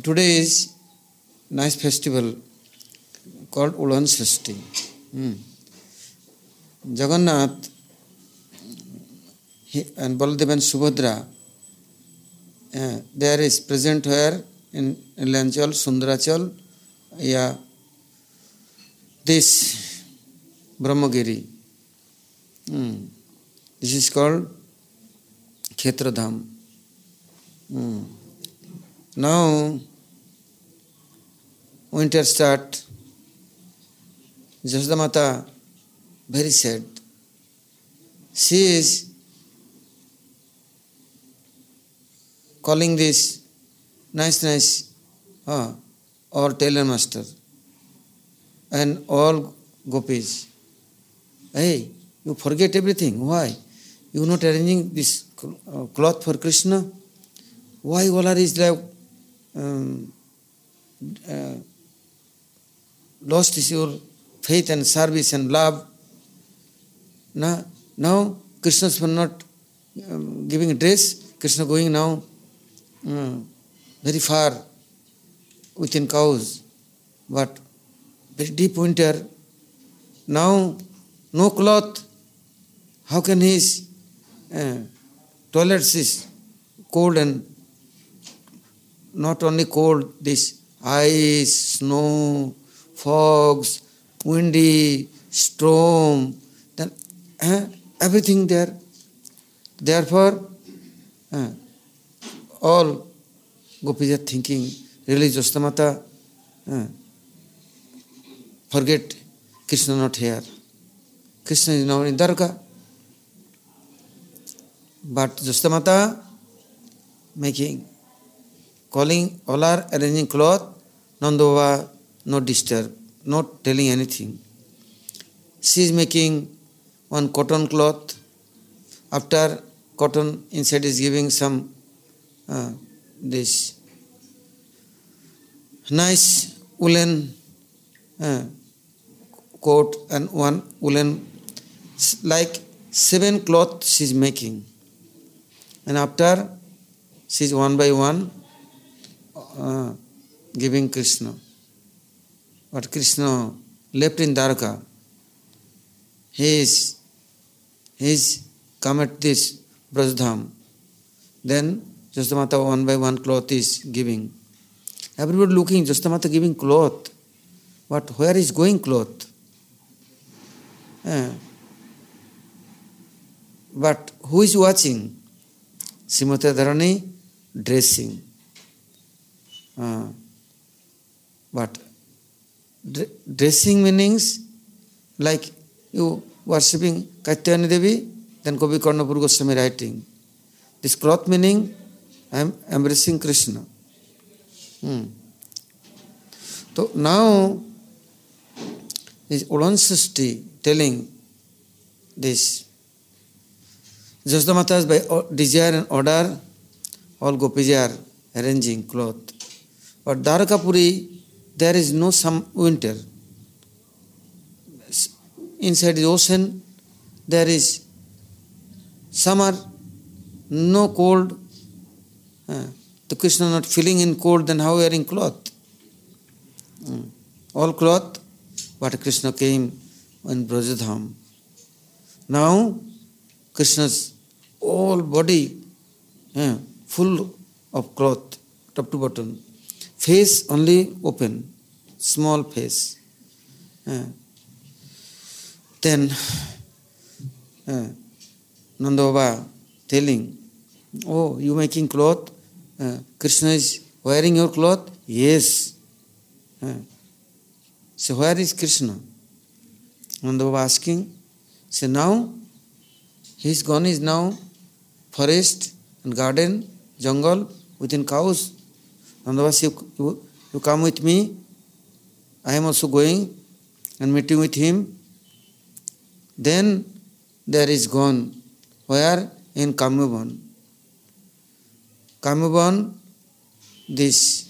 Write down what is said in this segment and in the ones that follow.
Today is nice festival called Ulan Shashti. Jagannath and Baladev and Subhadra, there is present where in Lanchal, Sundarachal, this Brahmagiri. This is called Khetradham. Now winter start. Jashoda Mata very sad. She is calling this nice or tailor master and all gopis. Hey, you forget everything. Why? You not arranging this cloth for Krishna? Why all are is like lost is your faith and service and love? Now Krishna's for not giving a dress. Krishna going now very far within cows, but very deep winter. Now no cloth. How can his toilets is cold, and not only cold, this ice, snow, fogs, windy, storm, then everything there. Therefore, all gopis are thinking, really Jashoda Mata, forget Krishna not here. Krishna is now in Dwarka. But Jashoda Mata calling, all are arranging cloth. Nanda Baba not disturb, not telling anything. She is making one cotton cloth. After cotton, inside is giving some this nice woolen coat and one woolen, like 7 cloth she is making. And after she is one by one giving Krishna. But Krishna left in Dwarka. He is come at this Brajadham. Then Jashoda Mata one by one cloth is giving. Everybody looking, Jashoda Mata giving cloth. But where is going cloth? But who is watching? Srimati Radharani dressing. But dressing meanings like you worshipping Katyayani Devi, then Kavi Karnapur Goswami writing. This cloth meaning I am embracing Krishna. So now is Ulan Shashti telling this. Jashoda Mata is by desire and order, all gopis are arranging cloth. But Dwarakapuri, there is no some winter. Inside the ocean, there is summer, no cold. The Krishna not feeling in cold, then how wearing cloth? All cloth, but Krishna came in Brajadham. Now Krishna's whole body full of cloth, top to bottom. Face only open, small face. Then Nanda Baba telling, oh, you making cloth? Krishna is wearing your cloth? Yes. So where is Krishna? Nanda Baba asking. So now he is gone, is now forest and garden, jungle, within cows. Nanda Baba says, you come with me. I am also going and meeting with him. Then there is gone. Where? In Kamyavan. Kamyavan, this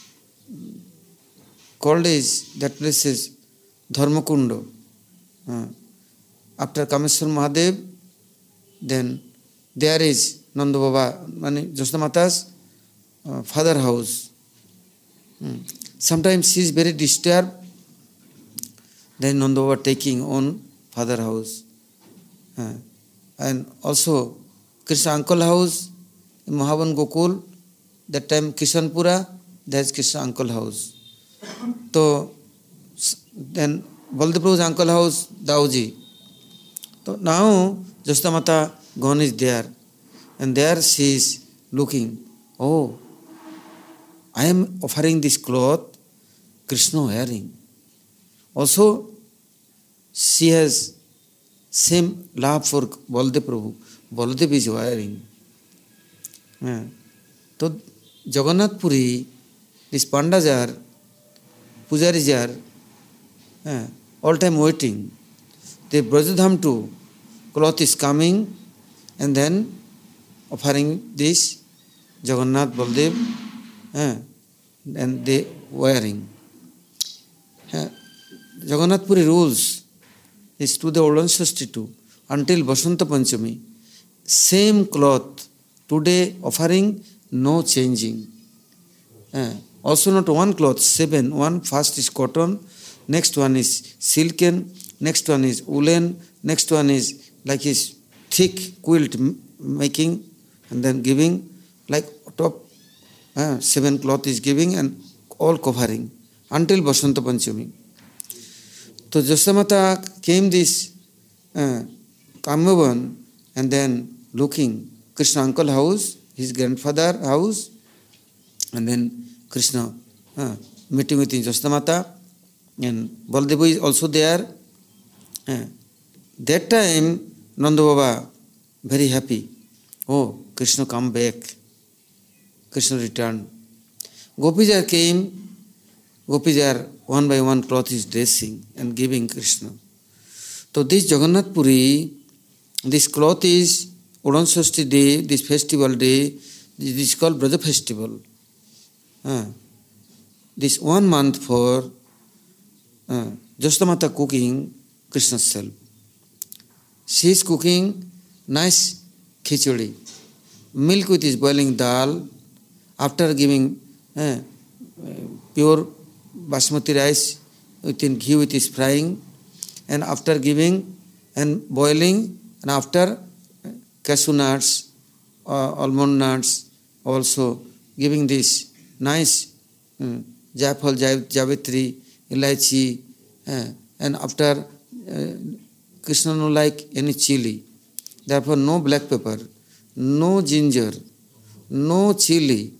called is, that place is Dharmakunda. After Kameswar Mahadev, then there is Nanda Baba, Jashoda Mata's father house. Sometimes she is very disturbed. Then Nanda Baba taking on father house. And also Krishna uncle house in Mahavan Gokul. That time Kishanpura, there is Krishna uncle house. So then Baldev Prabhu's uncle house, Dauji. So now Jashoda Mata gone is there. And there she is looking, oh, I am offering this cloth, Krishna wearing. Also, she has same love for Baldev Prabhu. Baldev is wearing. So Jagannath Puri, this Pandas are, Pujaris are, all time waiting. The Brajadham too, cloth is coming and then offering this Jagannath Baldev and they wearing. Jagannath Puri rules is to the Olan Shashti too until Vasanta Panchami. Same cloth, today offering, no changing. Also not one cloth, 7. One first is cotton, next one is silken, next one is woolen, next one is like his thick quilt making and then giving, like top 7 cloth is giving and all covering until Vasanta Panchami. So Jashoda Mata came this Kamyavan and then looking Krishna uncle house, his grandfather house, and then Krishna meeting with Jashoda Mata, and Baldev is also there. That time Nanda Baba very happy. Oh, Krishna come back. Krishna returned. Gopijar came. Gopijar one by one cloth is dressing and giving Krishna. So this Jagannath Puri, this cloth is Udan Shashti day, this festival day, this is called Braja festival. This 1 month for Jashoda Mata cooking Krishna's self. She is cooking nice khichdi, milk with his boiling dal, after giving pure basmati rice within ghee with his frying, and after giving and boiling, and after cashew nuts, almond nuts, also giving this nice Jaifal, Javitri, Ilaichi, and after Krishna no like any chili. Therefore no black pepper, no ginger, no chili,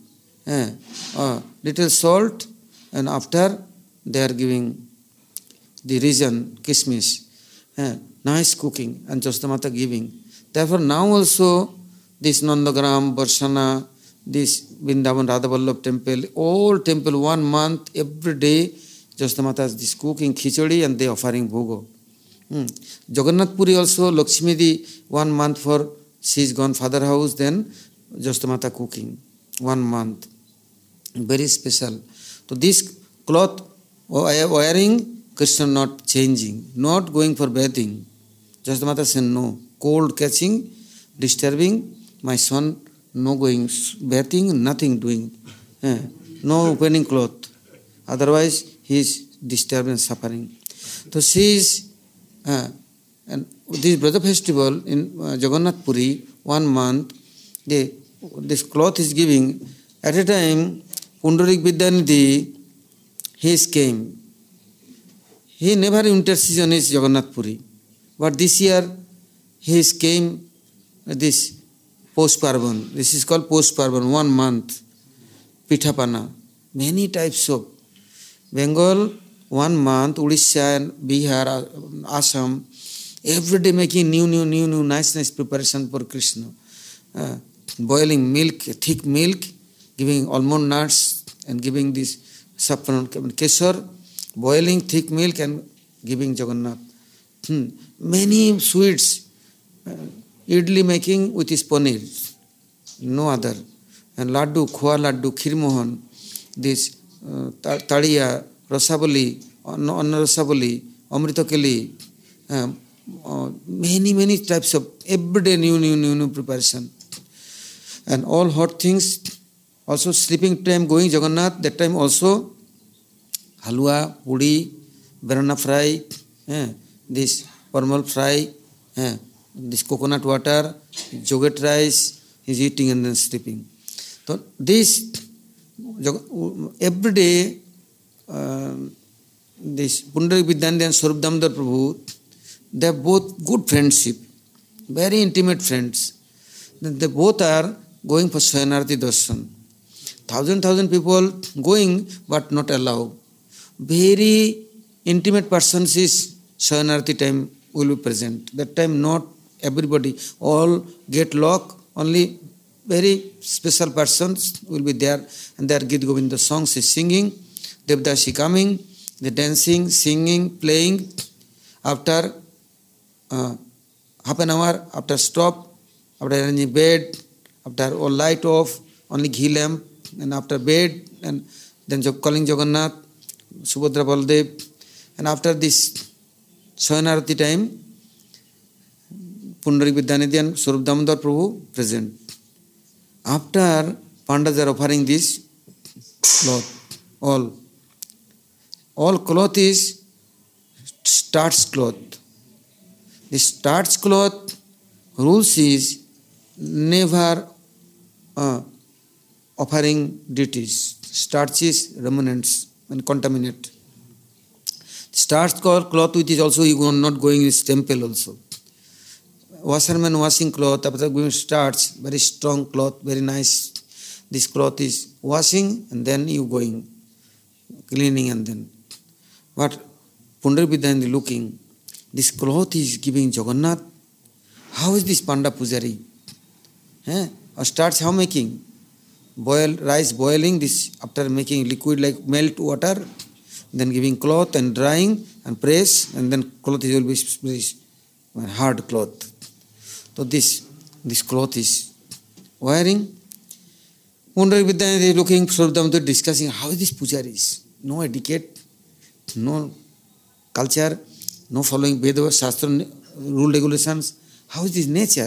little salt, and after they are giving the reason, kismis, nice cooking, and Jashoda Mata giving. Therefore now also this Nandagram, Barshana, this Vrindavan Radha Vallabh temple, all temple 1 month, every day, Jashoda Mata is this cooking khichdi and they offering bhogo. Jagannath Puri also, Lakshmi Di 1 month for, she is gone father house, then Jashoda Mata cooking 1 month. Very special. So this cloth wearing, Krishna not changing, not going for bathing. Jashoda Mata said no, cold catching, disturbing, my son no going bathing, nothing doing, no opening cloth. Otherwise he is disturbed and suffering. So she is, and this Braja festival in Jagannath Puri, 1 month, this cloth is giving. At a time, Pundarik Vidyanidhi, he came. He never intercession is Jagannath Puri. But this year, he came this Post Parvan. This is called Post Parvan, 1 month. Pithapana. Many types of. Bengal, 1 month, Odisha and Bihar, Assam, every day making new, nice preparation for Krishna. Boiling milk, thick milk, giving almond nuts and giving this saffron kesar, boiling thick milk and giving Jagannath. Many sweets, idli making with his paneer, no other. And laddu, khoa laddu, khirmohan, this tadiya, rasabali, anna rasabali, amritakeli, many types of everyday new preparation. And all hot things Also sleeping time going Jagannath, that time also halwa, puri, banana fry, this parmal fry, this coconut water, yogurt rice, he's eating and then sleeping. So this, every day, this Pundarik Vidyanidhi and Swarup Damodar Prabhu, they are both good friendship, very intimate friends. They both are going for Swayanarati Darshan. Thousand people going but not allowed. Very intimate persons is Swayanarati time will be present. That time not everybody, all get locked, only very special persons will be there, and their Gita Govinda songs is singing, Devdasi coming, they dancing, singing, playing. After half an hour, after stop, after arranging bed, after all light off, only ghee lamp, and after bed, and then calling Jagannath, Subhadra Baldev, and after this Swayanarati time, Pundarik Vidyanidhi and Swarup Damodar Prabhu present. After Pandas are offering this cloth, all cloth is starch cloth. This starch cloth rules is never offering deities. Starch is remnants and contaminate. Starch cloth which is also you are not going in this temple also. Washerman washing cloth, after going starch, very strong cloth, very nice. This cloth is washing and then you going, cleaning and then. But Pundarik Vidyanidhi looking, this cloth is giving Jagannath. How is this Panda Pujari? Or starch how making? Boil rice boiling, this after making liquid like melt water, then giving cloth and drying and press, and then cloth will be very hard cloth. So this cloth is wearing. Pundarik Vidyanidhi looking, Swarup Damodar discussing how this pujaris. No etiquette, no culture, no following Veda, Shastra, rule regulations. How is this nature?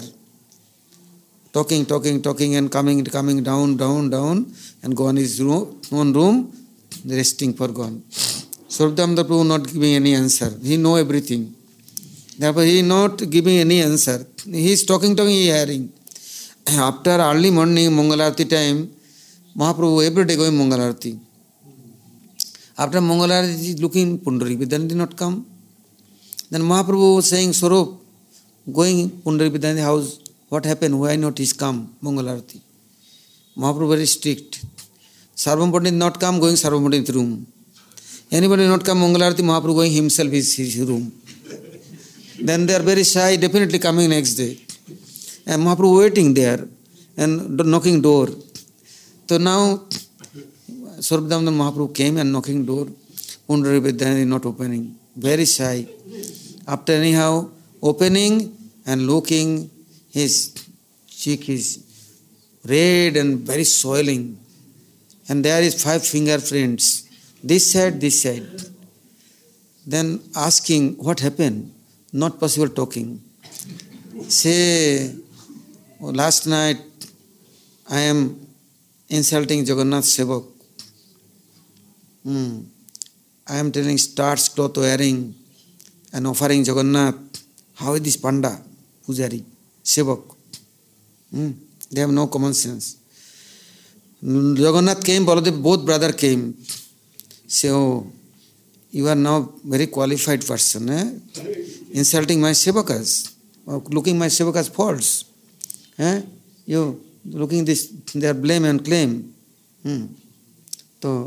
Talking and coming down, and go on his own room, resting for gone. Swarup Damodar Prabhu not giving any answer. He know everything. Therefore, he not giving any answer. He is talking, he hearing. After early morning, Mangalarati time, Mahaprabhu every day going Mangalarati. After Mangalarati, he is looking, Pundarik Vidyanidhi not come. Then Mahaprabhu was saying, Swarup, going Pundarik Vidyanidhi house, what happened? Why not he come, Mangalarati? Mahaprabhu very strict. Sarvam Pandit not come, going Sarvam Pandit's room. Anybody not come Mangalarati, Mahaprabhu going himself his room. Then they are very shy, definitely coming next day. And Mahaprabhu waiting there and knocking door. So now Swarup Damodar Mahaprabhu came and knocking door. Pundarik Vidyanidhi not opening. Very shy. After anyhow opening and looking, his cheek is red and very swelling. And there is 5 fingerprints. This side. Then asking, what happened? Not possible talking. Say, last night I am insulting Jagannath Sevak. I am telling starch cloth wearing and offering Jagannath. How is this Panda, Pujari, Sevak? They have no common sense. Jagannath came, Baladev, both brother came. Say, oh, you are now very qualified person, insulting my sevakas, looking my sevakas faults. You looking this, their blame and claim. So,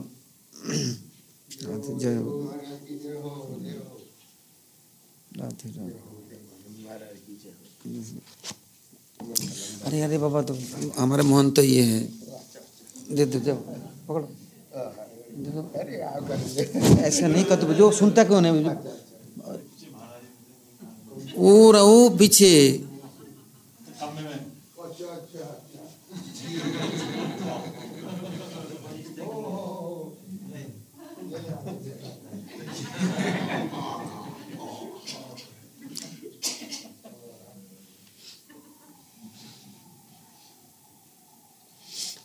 अरे बाबा तो हमारे मोहन तो ये है दे दो जाओ पकड़ो ऐसा नहीं कर तो जो सुनता क्यों नहीं वो पीछे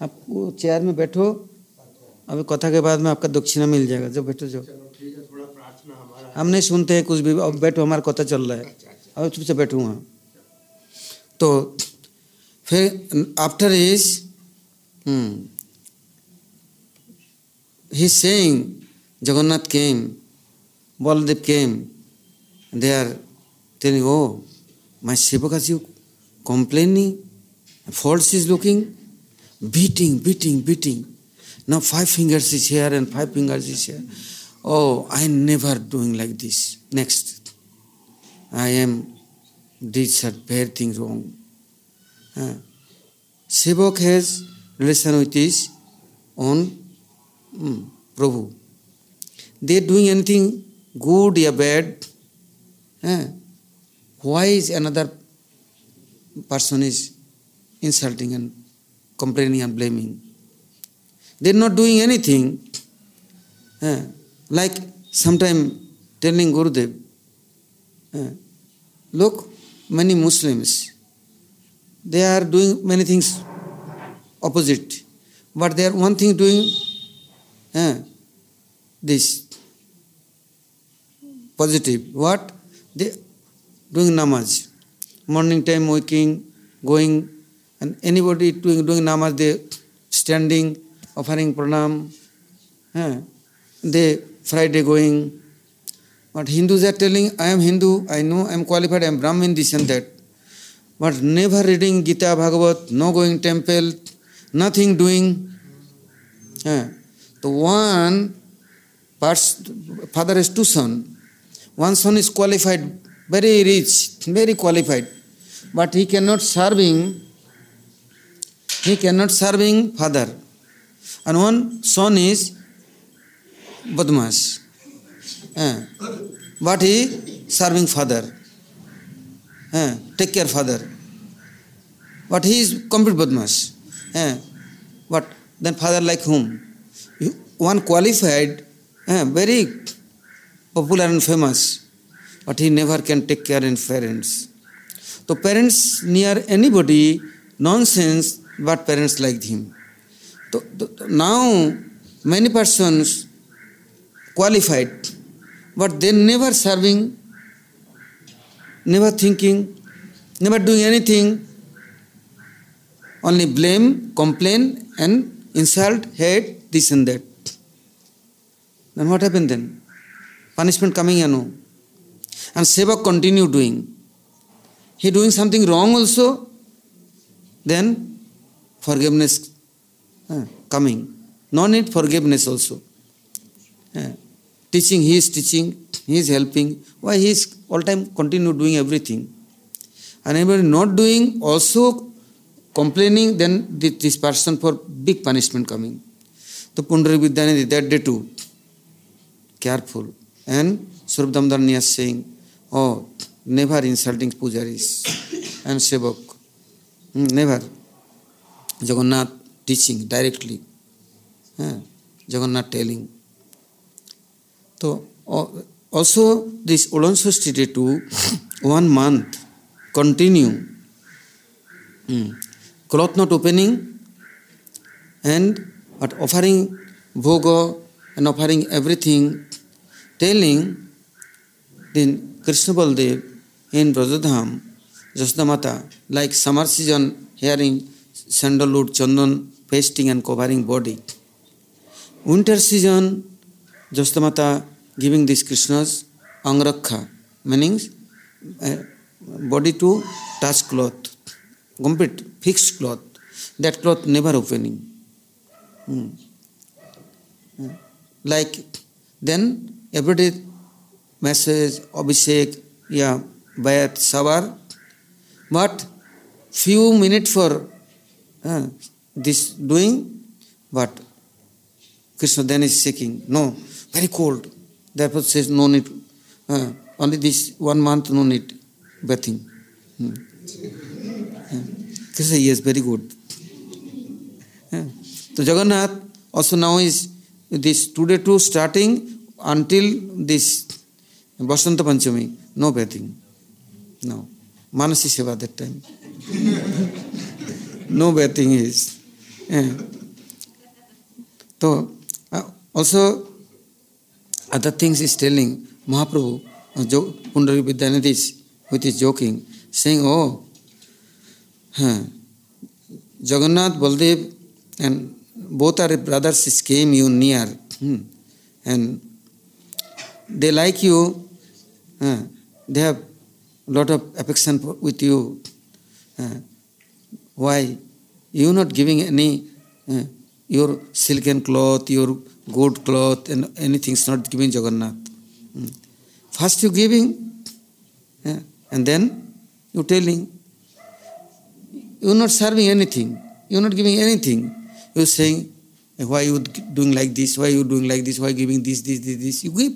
आप वो चेयर में बैठो, अभी कथा के बाद में आपका दक्षिणा मिल जाएगा, जो बैठो जो। हम नहीं सुनते हैं कुछ भी, अब बैठो, हमारा कथा चल रहा है, अब चुप से बैठो वहाँ। तो फिर after is he is saying Jagannath came, Baladev came, they are telling, oh, my Sevakas, you complaining, faults is looking, beating. Now 5 fingers is here and 5 fingers is here. Oh, I never doing like this. Next, I am did such bad things wrong. Sevak has relation with his own Prabhu. They doing anything good or bad. Why is another person is insulting and complaining and blaming? They are not doing anything. Like sometime telling Gurudev, look, many Muslims, they are doing many things opposite, but they are one thing doing this positive. What? They doing namaz. Morning time waking, going, and anybody doing namaz, they standing, offering pranam. They Friday going. But Hindus are telling, I am Hindu, I know I am qualified, I am Brahmin, this and that. But never reading Gita, Bhagavat, no going temple, nothing doing. The one father has 2 sons. One son is qualified, very rich, very qualified, but he cannot serving father. And one son is badmash, but he serving father, take care father. But he is complete badmash. But then father like whom? One qualified, very popular and famous, but he never can take care of parents. So parents near anybody, nonsense, but parents like him. So now many persons qualified, but they never serving, never thinking, never doing anything, only blame, complain and insult, hate, this and that. Then what happened then? Punishment coming, And Sevak continue doing. He doing something wrong also, then forgiveness coming. No need forgiveness also. Teaching, he is helping. Why he is all time continue doing everything. And anybody not doing, also complaining, then this person for big punishment coming. So Pundarik Vidyanidhi that day too, careful. And Swarup Damodar is saying, oh, never insulting pujaris and sevak. Never. Jagannath teaching directly. Jagannath telling. So also this Ulansosti day too, 1 month continue. Cloth not opening and but offering bhoga and offering everything, telling then Krishna Baldev in Brajadham, Jashoda Mata, like summer season, hearing sandalwood, chandan, pasting and covering body. Winter season, Jashoda Mata giving this Krishna's angrakha, meaning body to touch cloth, complete fixed cloth. That cloth never opening. Like then every day message, Abhishek, Bayat, Savar, but few minutes for this doing, but Krishna then is shaking. No, very cold. Therefore says no need, only this 1 month no need bathing. Krishna, yes, very good. So Jagannath also now is this today too starting until this Basanta Panchami, no bathing. No. Manasi Seva that time. No bathing is. So also other things is telling Mahaprabhu, Pundarika Vidyanidhi with his joking, saying, oh, Jagannath, Baldev, and both are brothers came you near, and they like you, they have lot of affection with you. Why? You not giving any your silken cloth, your good cloth, and anything is not giving Jagannath. First you giving, and then you telling. You are not serving anything. You are not giving anything. You are saying, why you doing like this? Why you doing like this? Why giving this? You give.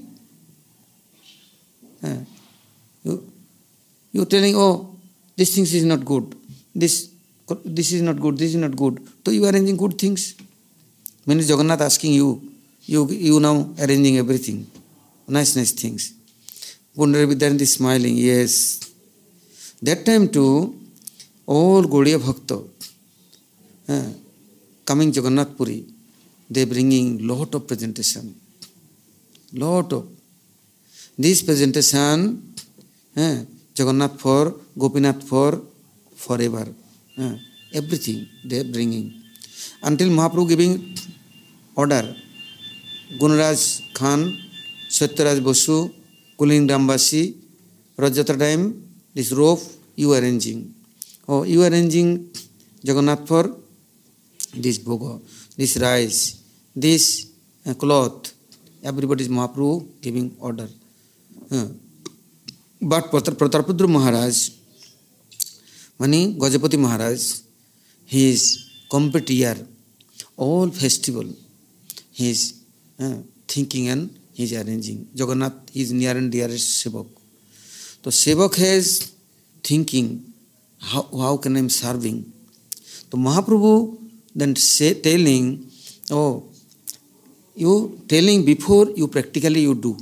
You are telling, oh, this thing is not good. This is not good. This is not good. So you are arranging good things. When is Jagannath asking you, you now arranging everything. Nice things. Pundarika Vidyanidhi is smiling. Yes. That time too, all Gaudiya Bhakta coming Jagannath Puri, they bringing lot of presentation. Lot of. This presentation, Jagannath for, Gopinath for, forever. Everything they are bringing. Until Mahaprabhu giving order, Gunaraj Khan, Satyaraj Basu, Kuling Dambasi, Rajatra time, this rope you arranging. Oh, you arranging Jagannath for this bhoga, this rice, this cloth. Everybody is Mahaprabhu giving order. But Pratapudra Maharaj, Mani Gajapati Maharaj, he is complete year, all festival, he is thinking and he is arranging. Jagannath, he is near and dearest Sevak. So Sevak has thinking, how can I am serving? So Mahaprabhu then telling, oh, you telling before you practically you do.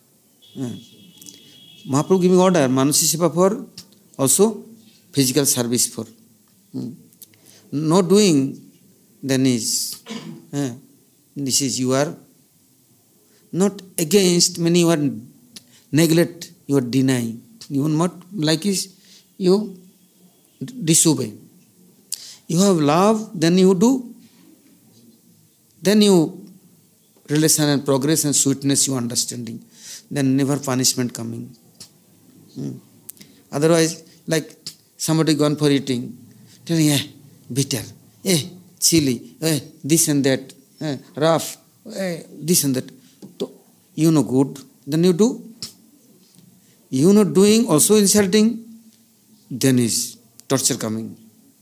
Mahaprabhu giving order, Manasi Seva for, also physical service for. Not doing, then is, this is you are not against, many you are neglect, you are denying. You are not like is, you disobey. You have love, then you do. Then you relation and progress and sweetness, you understanding. Then never punishment coming. Otherwise, like somebody gone for eating, telling, bitter, chili, this and that, rough, this and that. So, you know good, then you do. You not doing, also insulting, then is torture coming.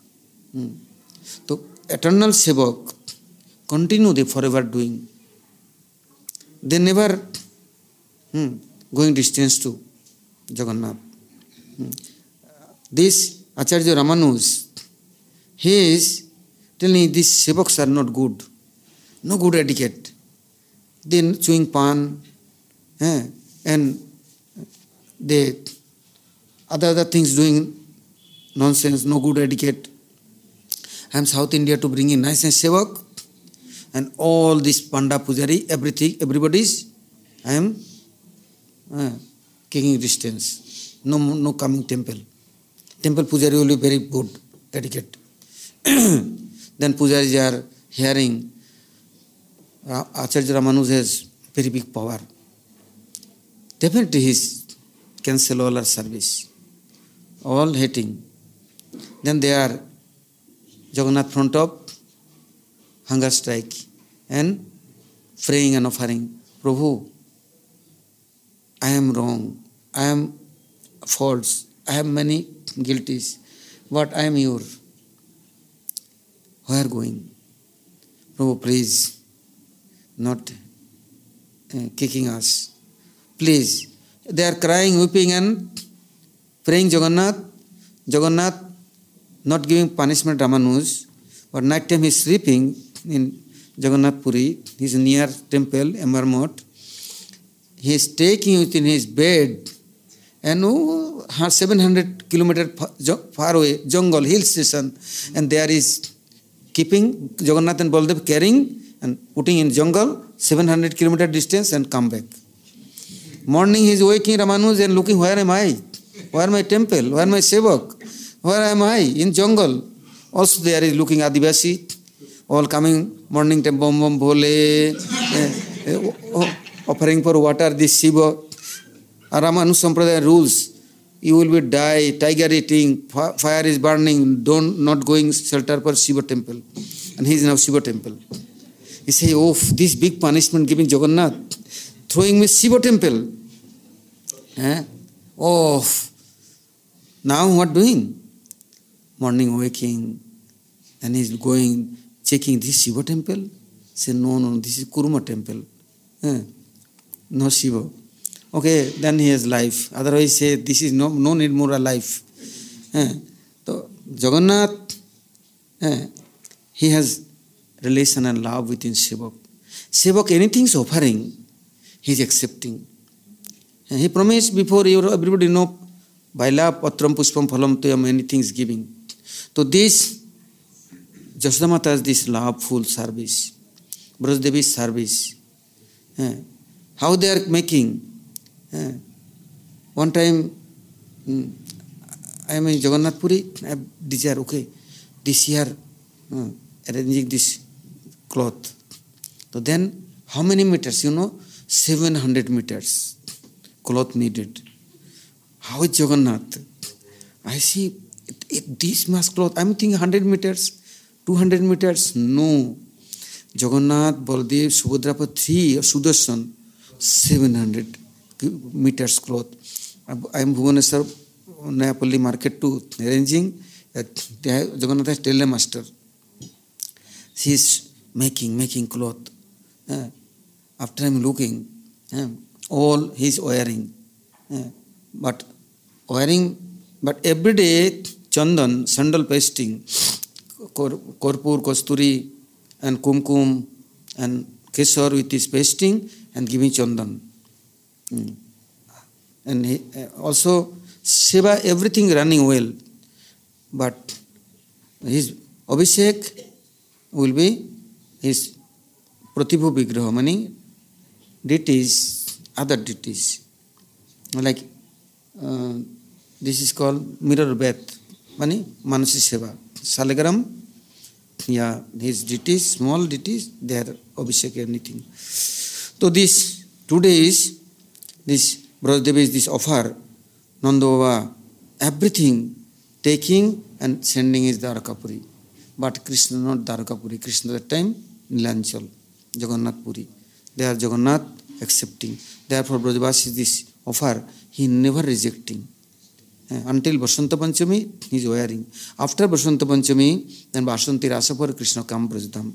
So, eternal Sevak, continue they forever doing. They never going distance to Jagannath. This Acharya Ramanuj, he is telling these Sevaks are not good. No good etiquette. They chewing pan, and they other things doing nonsense, no good etiquette. I am South India to bring in nice and Sevak, and all this Panda Pujari, everybody's, I am kicking distance. No coming temple. Temple Pujari will be very good etiquette. Then Pujaris are hearing Acharya Ramanuj has very big power. Definitely he cancel all our service. All hating. Then they are Jagannath front of hunger strike and praying and offering. Prabhu, I am wrong. I am false. I have many guilties. But I am your. Where going? Prabhu, please, not kicking us. Please. They are crying, weeping and praying Jagannath. Jagannath not giving punishment Ramanuj, but night time he is sleeping in Jagannath Puri. He is near temple, Amarmot. He is taking it in his bed, and 700 kilometers far away, jungle, hill station, and there is keeping Jagannath and Baldev carrying and putting in jungle 700 kilometer distance and come back. Morning he is waking Ramanuj and looking, where am I? Where my temple? Where my sevak? Where am I? In jungle. Also there is looking Adivasi, all coming morning temple, bom bole, offering for water, this Shiva. Ramanu Sampradaya rules. You will be die, tiger eating, fire is burning, not going shelter for Shiva temple. And he is now Shiva temple. He say, oh, this big punishment giving Jagannath, throwing me Shiva temple. Oh, now what doing? Morning waking, and he is going, checking this Shiva temple. Say, no, this is Kurma temple. No Shiva. Okay, then he has life. Otherwise, say this is no need more a life. So Jagannath, he has relation and love within Sevak. Sevak, anything is offering, he is accepting. And he promised before, everybody know, Baila patram puspam phalam tuyam, many things giving. So this, Jashoda Mata has this loveful service, Brajdevi's service. How they are making. One time, I am in Jagannath Puri, I have desire, okay, this year, arranging this cloth. So then, how many meters? 700 meters cloth needed. How is Jagannath? I see, this much cloth, I am thinking 100 meters, 200 meters. No. Jagannath, Baldev, Subhadra, 3, Sudarshan, 700 meters cloth. I am Bhubaneswar, Nayapalli market to arranging. Jagannath has tell master. She is making cloth. After I am looking, all he is wearing. But every day, chandan, sandal pasting, korpur, kasturi, and kumkum, and kesar with his pasting, and giving chandan. And he, also Seva, everything running well, but his Abhishek will be his Pratibhu Vigraha, meaning deities, other deities. Like this is called mirror bath, meaning Manasi Seva. Saligram, yeah, his deities, small deities, they are Abhishek, anything. So this, today is, this Brajdev is this offer, Nanda Baba, everything taking and sending is Dwarakapuri. But Krishna not Dwarakapuri. Krishna that time Nilanchal, Jagannath Puri. They are Jagannath accepting. Therefore Brajavasi this offer, he never rejecting. Until Vasanta Panchami, he is wearing. After Vasanta Panchami, then Vasanti Rasa for Krishna come Brajadham.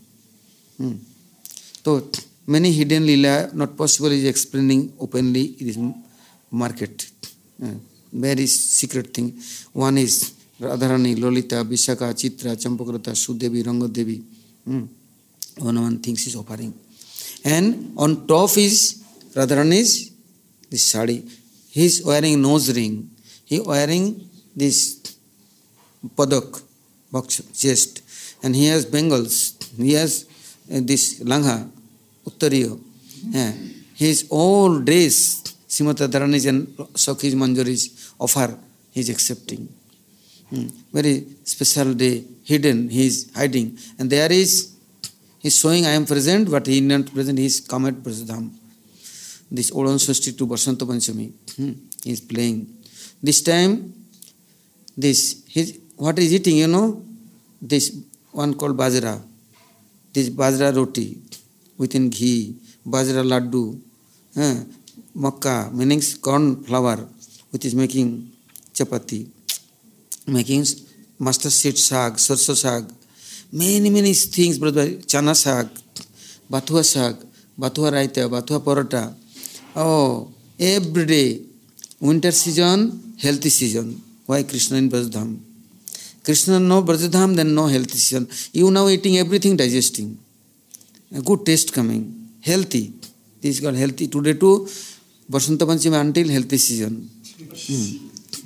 So many hidden lila, not possible is explaining openly in this market. Very secret thing. One is Radharani, Lolita, Vishaka, Chitra, Champakrata, Sudevi, Rangadevi. One things is offering. And on top is Radharani's this sari. He is wearing nose ring. He wearing this padak, box chest. And he has bangles. He has this langha, uttariyo. His all dress, Srimati Radharani's and Sakhi's Manjari's offer, he is accepting. Very special day, hidden, he is hiding. And there is, he is showing I am present, but he is not present, he is come at Brajadham. This Odon Shashti to Vasanta Panchami, he is playing. This time, this, what is eating, this one called Bajra. This Bajra roti, within ghee, Bajra laddu, Makka, meaning corn flour, which is making chapati, making mustard seed shag, sarso shag, many things, brother, chana shag, bathua raita, bathua parata. Oh, every day, winter season, healthy season. Why Krishna in Brajadham? Krishna no Brajadham, then no healthy season. You now eating everything, digesting. A good taste coming. Healthy. This is called healthy. Today too, Vasanta Panchami until healthy season.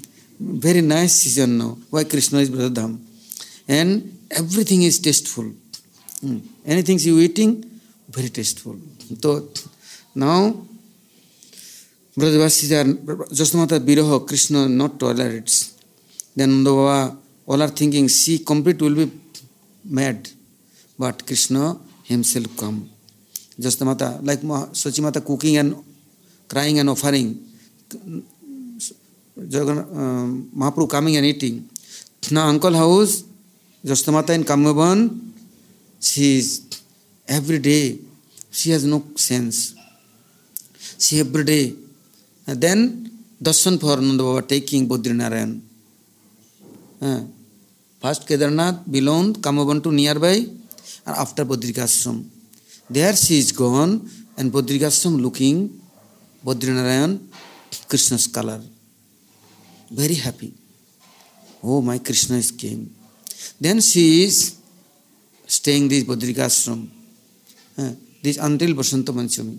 Very nice season now. Why Krishna is Brajadham? And everything is tasteful. Anything you eating, very tasteful. So now, Brajavasis are Jastamata Biraha, Krishna not tolerates. Then Nanda Baba, all are thinking, she complete will be mad. But Krishna himself come. Jastamata, like Sachimata cooking and crying and offering. Mahaprabhu coming and eating. Now uncle house, Jastamata in Kamavan, she is every day, she has no sense. She every day. And then darshan for Nanda Baba taking Badrinarayan. First Kedarnath belonged Kamavan to nearby, and after Badrikashram. There she is gone, and Badrikashram looking Badrinarayan, Krishna's color. Very happy. Oh, my Krishna is came. Then she is staying this Badrikashram. This until Basanta Panchami.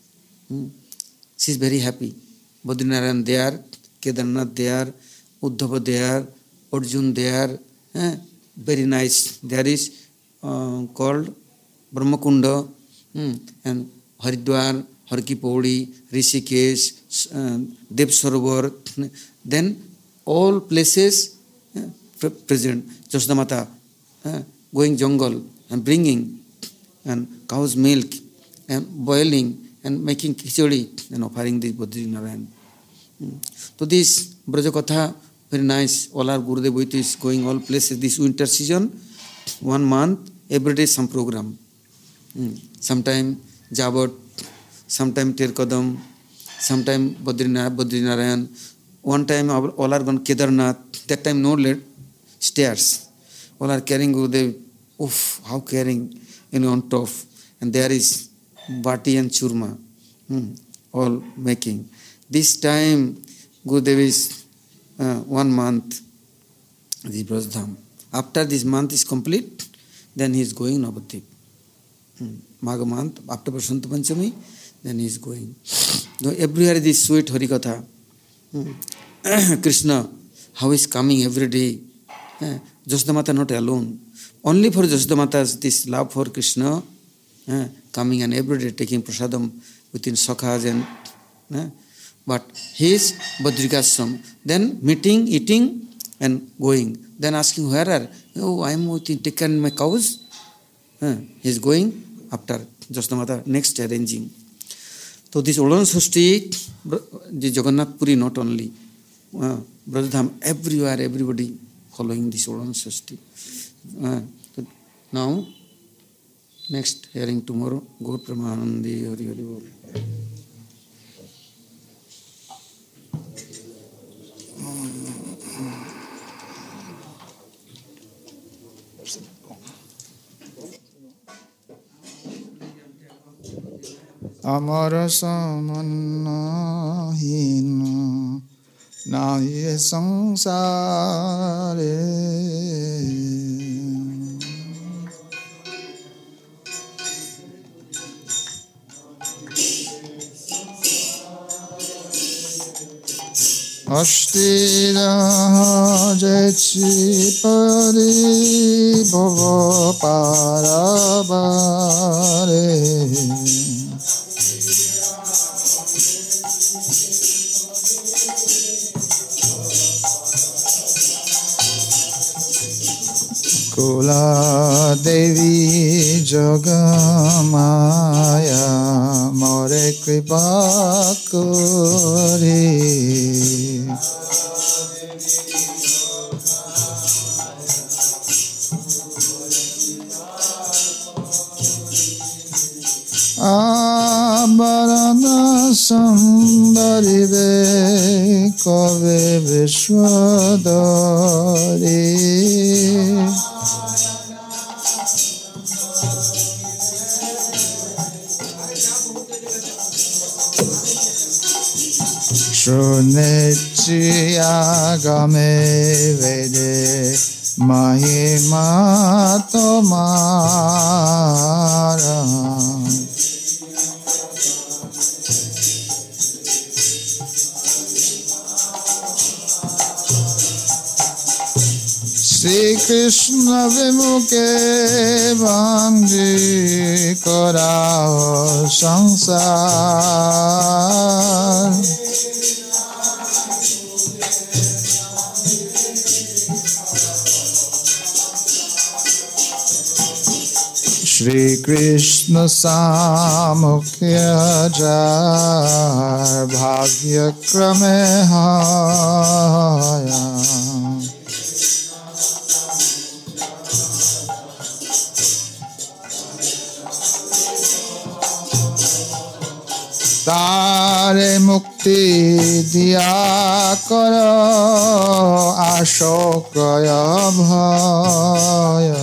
She is very happy. Badrinarayan there, Kedarnath there, Uddhava there, Arjun there. Very nice. There is called Brahmakunda and Haridwar, Harki Pauri, Rishikesh, Dev Sarovar. Then all places present. Jastamata going jungle and bringing and cow's milk and boiling and making khichdi and offering this Badrinarayan. So this Brajakatha, very nice. All our Gurudev with is going all places. This winter season, 1 month, every day some program. Sometime Jabat, sometime Tirkadam, sometime Badrinarayan. One time all are gone Kedarnath. That time no stairs. All are carrying Gurudev. Oof, how carrying on top. And there is Bati and Churma. All making. This time Gurudev is 1 month. The Brajdham. After this month is complete, then he is going Navadvip. Magha month, after Basanta Panchami, then he is going. Though everywhere this sweet Harikatha. Krishna, how is coming every day. Jasodamata not alone. Only for Jasodamata's this love for Krishna, coming and every day taking prasadam within sakhas and but he is Badrikashram. Then meeting, eating and going. Then asking, where are? Oh, I am taking my cows. He is going after Jasodamata, next arranging. So this Olan Sashti, the Jagannath Puri not only, Brajadham, everywhere, everybody following this Olan Sashti. Now, next hearing tomorrow, Gaur Pramanandi Hari Hari Bol. Amara samana hina naye sansare Ashtira jechi pari bhava parabare Kula Devi Jogamaya More Kripa Kori Abarana Sambari Ve Kove Vishwadari Shuneti agame vede mahima tomara Sri Krishna Vimuke Bandi Korao Sansar Shri Krishna Samukhya Jar Bhagya Krame Haya Tare Mukti Diya Karo Ashokaya Bhaya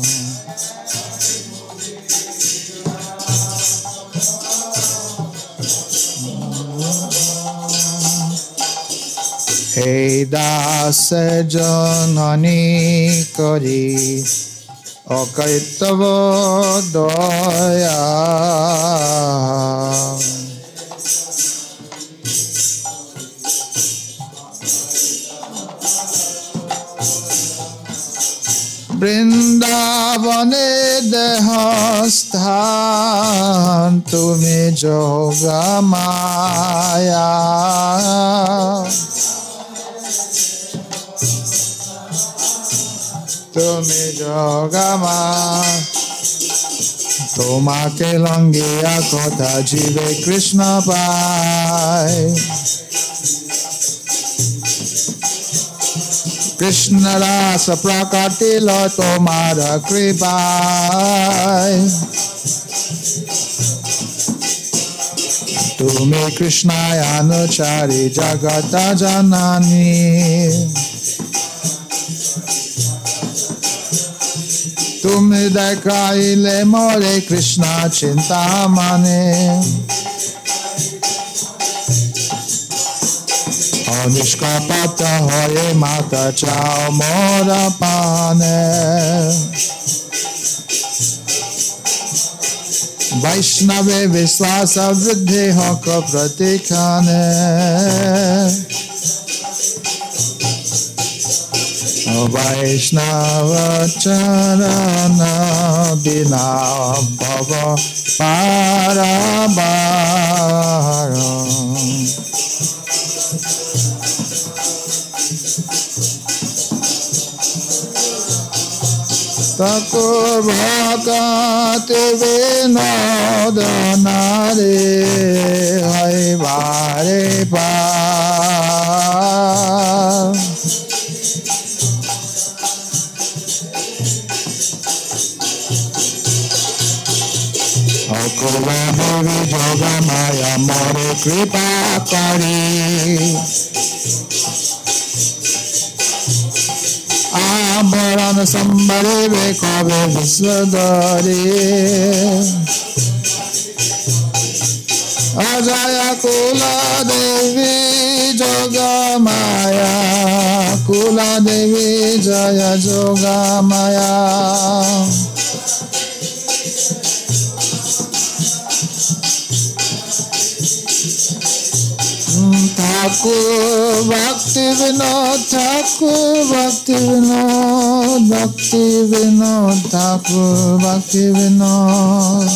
Hey Dasa Janani Kari Okaitava Daya Vrindavane dehasthan tumi joga maya Tumi joga maya Tomake langiya kotha jive Krishna pai Krishna rasa prakatilo tomara kripai Tumi Krishna anuchari jagata janani Tumi dekaile more Krishna chintamane Nishkapata hoye mata chao mora pane Vaishnave viswasa vridhi haka pratikhane Vaishnava charana bina bhava parabara Thakur bhakati vinodhanare hai vare par Akula devi joga maya more kripa kari Ambaran sambare vekave viswadare Ajaya kula devi joga maya Kula devi jaya joga maya Thakur Bhakti Vinod Thakur Bhakti Vinod Bhakti Vinod Thakur Bhakti Vinod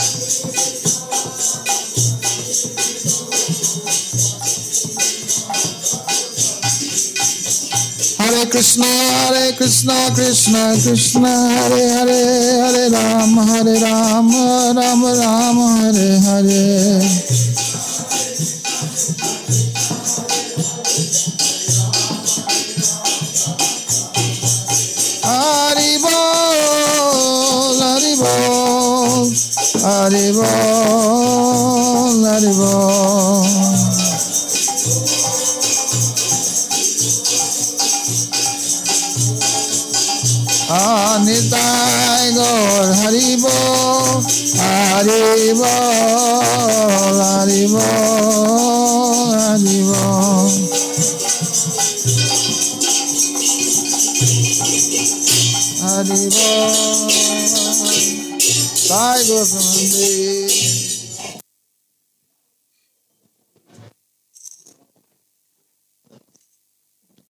Hare Krishna Krishna Krishna Hare Hare Hare Ram Ram Ram Hare Hare Haribol, Haribol. Nitai Gaur Haribol, Haribol, Haribol, Haribol. Haribol. Sai Goswami